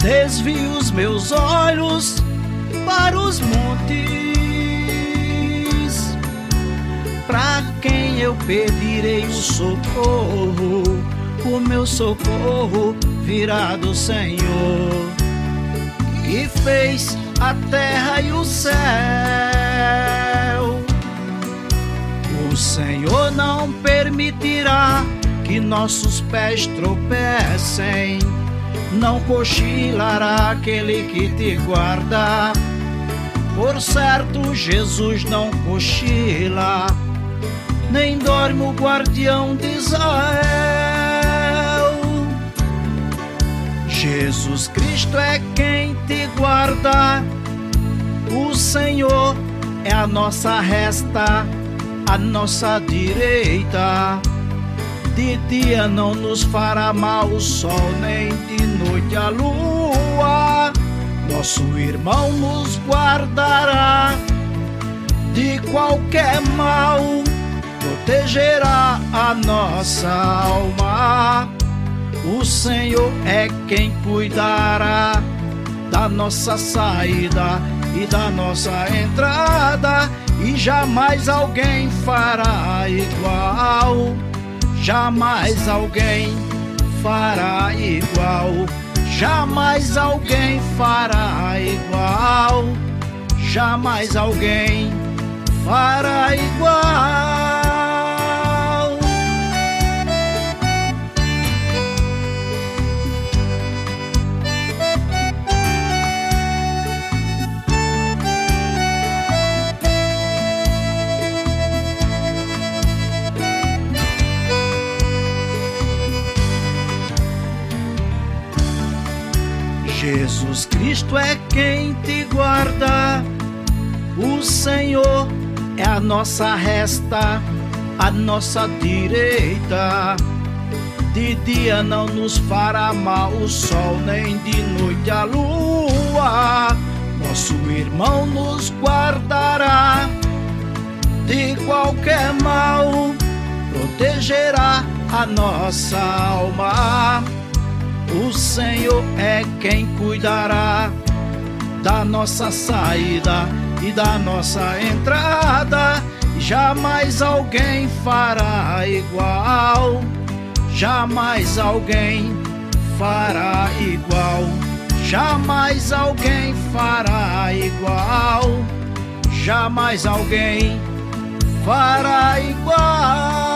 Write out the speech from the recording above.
Desvio os meus olhos para os montes, pra quem eu pedirei o socorro? O meu socorro virá do Senhor, que fez a terra e o céu. O Senhor não permitirá que nossos pés tropecem, não cochilará aquele que te guarda. Por certo, Jesus não cochila, nem dorme o guardião de Israel. Jesus Cristo é quem te guarda, o Senhor é a nossa resta, a nossa direita. De dia não nos fará mal o sol, nem de noite a lua. Nosso irmão nos guardará de qualquer mal, protegerá a nossa alma. O Senhor é quem cuidará da nossa saída e da nossa entrada, e jamais alguém fará igual. Jamais alguém fará igual. Jamais alguém fará igual. Jamais alguém fará igual. Jesus Cristo é quem te guarda, o Senhor é a nossa resta, a nossa direita. De dia não nos fará mal o sol, nem de noite a lua. Nosso irmão nos guardará de qualquer mal, protegerá a nossa alma. O Senhor é quem cuidará da nossa saída e da nossa entrada. Jamais alguém fará igual. Jamais alguém fará igual. Jamais alguém fará igual. Jamais alguém fará igual.